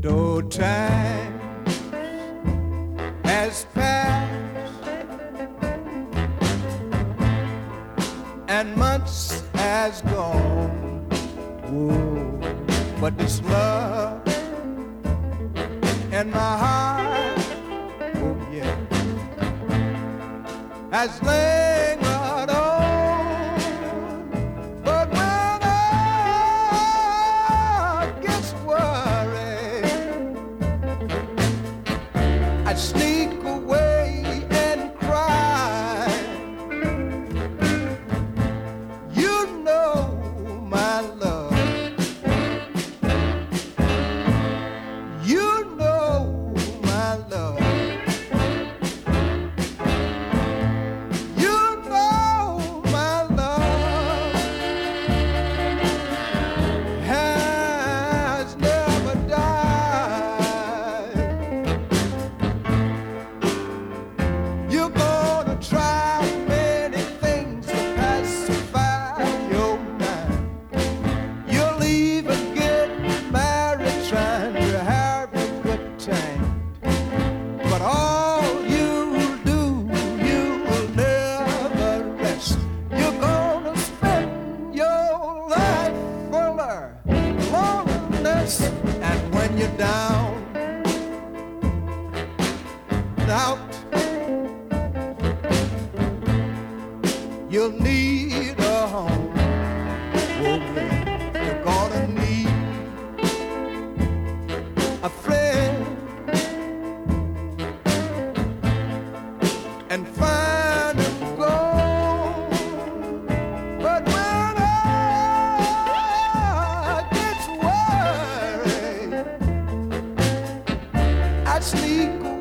Though time has passed and months has gone, whoa, but this love in my heart, oh yeah, has lingered on. But when I get worried, I sneak away and cry. You know my love. You know my love. You know my love has never died. You're gonna try many things to pacify your mind. You'll even get married trying to have a good time. But all you'll do, you will never rest. You're gonna spend your life full of loneliness. And when you're down and out, you'll need a home. Oh, yeah. You're gonna need a friend and find a goal. But when I get worried, I sneak away